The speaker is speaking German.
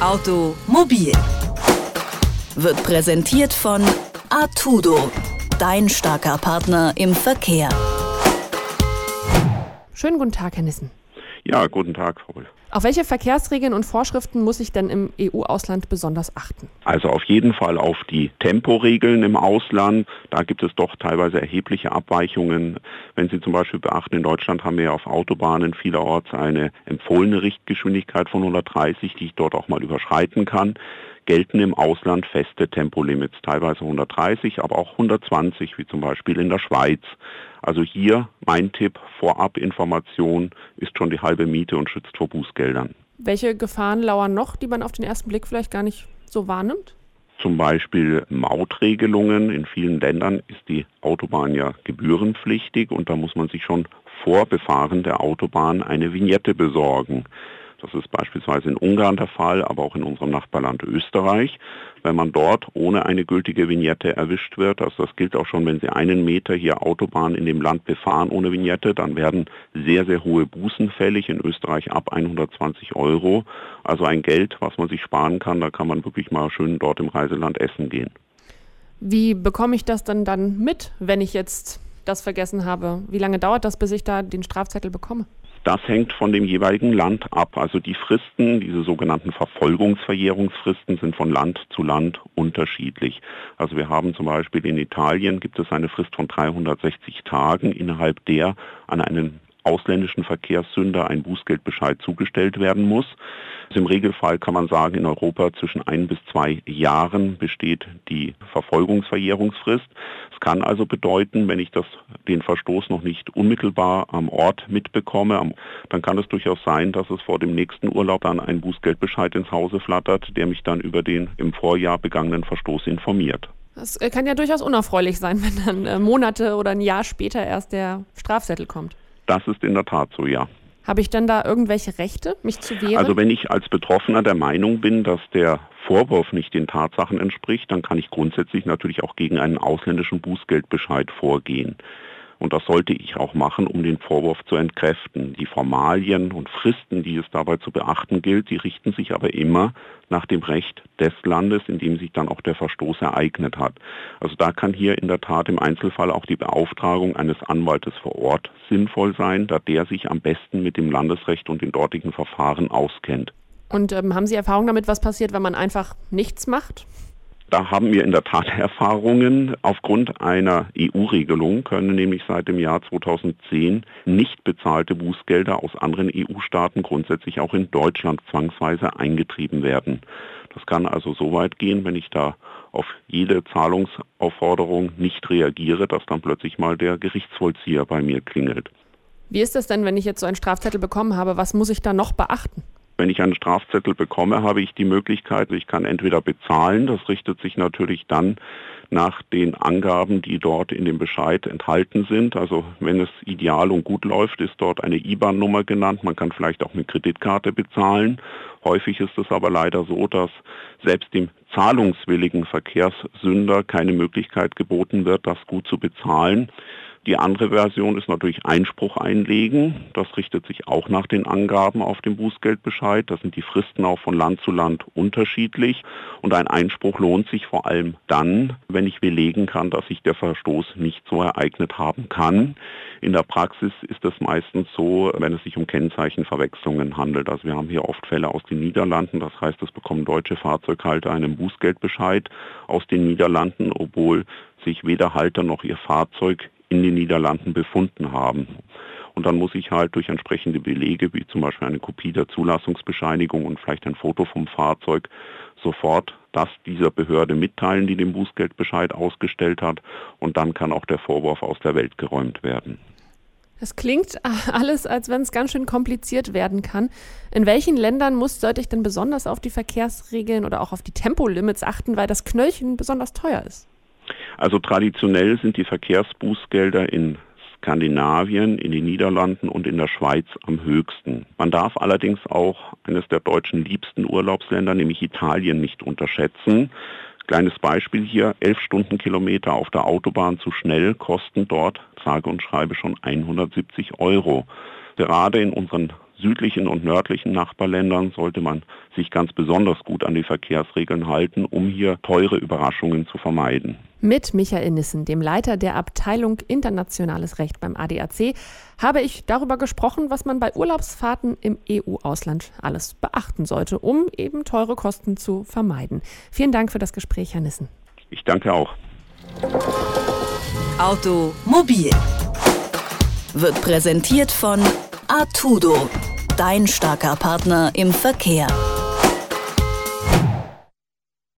Automobil wird präsentiert von Artudo, dein starker Partner im Verkehr. Schönen guten Tag, Herr Nissen. Ja, guten Tag, Frau Röhl. Auf welche Verkehrsregeln und Vorschriften muss ich denn im EU-Ausland besonders achten? Also auf jeden Fall auf die Temporegeln im Ausland. Da gibt es doch teilweise erhebliche Abweichungen. Wenn Sie zum Beispiel beachten, in Deutschland haben wir ja auf Autobahnen vielerorts eine empfohlene Richtgeschwindigkeit von 130, die ich dort auch mal überschreiten kann. Gelten im Ausland feste Tempolimits, teilweise 130, aber auch 120, wie zum Beispiel in der Schweiz. Also hier mein Tipp, Vorabinformation ist schon die halbe Miete und schützt vor Bußgeldern. Welche Gefahren lauern noch, die man auf den ersten Blick vielleicht gar nicht so wahrnimmt? Zum Beispiel Mautregelungen. In vielen Ländern ist die Autobahn ja gebührenpflichtig und da muss man sich schon vor Befahren der Autobahn eine Vignette besorgen. Das ist beispielsweise in Ungarn der Fall, aber auch in unserem Nachbarland Österreich. Wenn man dort ohne eine gültige Vignette erwischt wird, also das gilt auch schon, wenn Sie 1 Meter hier Autobahn in dem Land befahren ohne Vignette, dann werden sehr, sehr hohe Bußen fällig, in Österreich ab 120 €. Also ein Geld, was man sich sparen kann, da kann man wirklich mal schön dort im Reiseland essen gehen. Wie bekomme ich das denn dann mit, wenn ich jetzt das vergessen habe? Wie lange dauert das, bis ich da den Strafzettel bekomme? Das hängt von dem jeweiligen Land ab. Also die Fristen, diese sogenannten Verfolgungsverjährungsfristen, sind von Land zu Land unterschiedlich. Also wir haben zum Beispiel in Italien gibt es eine Frist von 360 Tagen, innerhalb der an einen ausländischen Verkehrssünder ein Bußgeldbescheid zugestellt werden muss. Also im Regelfall kann man sagen, in Europa zwischen 1 bis 2 Jahren besteht die Verfolgungsverjährungsfrist. Es kann also bedeuten, wenn ich den Verstoß noch nicht unmittelbar am Ort mitbekomme, dann kann es durchaus sein, dass es vor dem nächsten Urlaub dann ein Bußgeldbescheid ins Hause flattert, der mich dann über den im Vorjahr begangenen Verstoß informiert. Das kann ja durchaus unerfreulich sein, wenn dann Monate oder ein Jahr später erst der Strafzettel kommt. Das ist in der Tat so, ja. Habe ich denn da irgendwelche Rechte, mich zu wehren? Also wenn ich als Betroffener der Meinung bin, dass der Vorwurf nicht den Tatsachen entspricht, dann kann ich grundsätzlich natürlich auch gegen einen ausländischen Bußgeldbescheid vorgehen. Und das sollte ich auch machen, um den Vorwurf zu entkräften. Die Formalien und Fristen, die es dabei zu beachten gilt, die richten sich aber immer nach dem Recht des Landes, in dem sich dann auch der Verstoß ereignet hat. Also da kann hier in der Tat im Einzelfall auch die Beauftragung eines Anwaltes vor Ort sinnvoll sein, da der sich am besten mit dem Landesrecht und den dortigen Verfahren auskennt. Und haben Sie Erfahrung damit, was passiert, wenn man einfach nichts macht? Da haben wir in der Tat Erfahrungen. Aufgrund einer EU-Regelung können nämlich seit dem Jahr 2010 nicht bezahlte Bußgelder aus anderen EU-Staaten grundsätzlich auch in Deutschland zwangsweise eingetrieben werden. Das kann also so weit gehen, wenn ich da auf jede Zahlungsaufforderung nicht reagiere, dass dann plötzlich mal der Gerichtsvollzieher bei mir klingelt. Wie ist das denn, wenn ich jetzt so einen Strafzettel bekommen habe? Was muss ich da noch beachten? Wenn ich einen Strafzettel bekomme, habe ich die Möglichkeit, ich kann entweder bezahlen, das richtet sich natürlich dann nach den Angaben, die dort in dem Bescheid enthalten sind. Also wenn es ideal und gut läuft, ist dort eine IBAN-Nummer genannt. Man kann vielleicht auch mit Kreditkarte bezahlen. Häufig ist es aber leider so, dass selbst dem zahlungswilligen Verkehrssünder keine Möglichkeit geboten wird, das gut zu bezahlen. Die andere Version ist natürlich Einspruch einlegen. Das richtet sich auch nach den Angaben auf dem Bußgeldbescheid. Da sind die Fristen auch von Land zu Land unterschiedlich. Und ein Einspruch lohnt sich vor allem dann, wenn ich belegen kann, dass sich der Verstoß nicht so ereignet haben kann. In der Praxis ist es meistens so, wenn es sich um Kennzeichenverwechslungen handelt. Also wir haben hier oft Fälle aus den Niederlanden. Das heißt, es bekommen deutsche Fahrzeughalter einen Bußgeldbescheid aus den Niederlanden, obwohl sich weder Halter noch ihr Fahrzeug in den Niederlanden befunden haben. Und dann muss ich halt durch entsprechende Belege, wie zum Beispiel eine Kopie der Zulassungsbescheinigung und vielleicht ein Foto vom Fahrzeug, sofort das dieser Behörde mitteilen, die den Bußgeldbescheid ausgestellt hat. Und dann kann auch der Vorwurf aus der Welt geräumt werden. Das klingt alles, als wenn es ganz schön kompliziert werden kann. In welchen Ländern sollte ich denn besonders auf die Verkehrsregeln oder auch auf die Tempolimits achten, weil das Knöllchen besonders teuer ist? Also traditionell sind die Verkehrsbußgelder in Skandinavien, in den Niederlanden und in der Schweiz am höchsten. Man darf allerdings auch eines der deutschen liebsten Urlaubsländer, nämlich Italien, nicht unterschätzen. Kleines Beispiel hier, 11 Stundenkilometer auf der Autobahn zu schnell kosten dort, sage und schreibe, schon 170 €. Gerade in unseren südlichen und nördlichen Nachbarländern sollte man sich ganz besonders gut an die Verkehrsregeln halten, um hier teure Überraschungen zu vermeiden. Mit Michael Nissen, dem Leiter der Abteilung Internationales Recht beim ADAC, habe ich darüber gesprochen, was man bei Urlaubsfahrten im EU-Ausland alles beachten sollte, um eben teure Kosten zu vermeiden. Vielen Dank für das Gespräch, Herr Nissen. Ich danke auch. Automobil wird präsentiert von Artudo, dein starker Partner im Verkehr.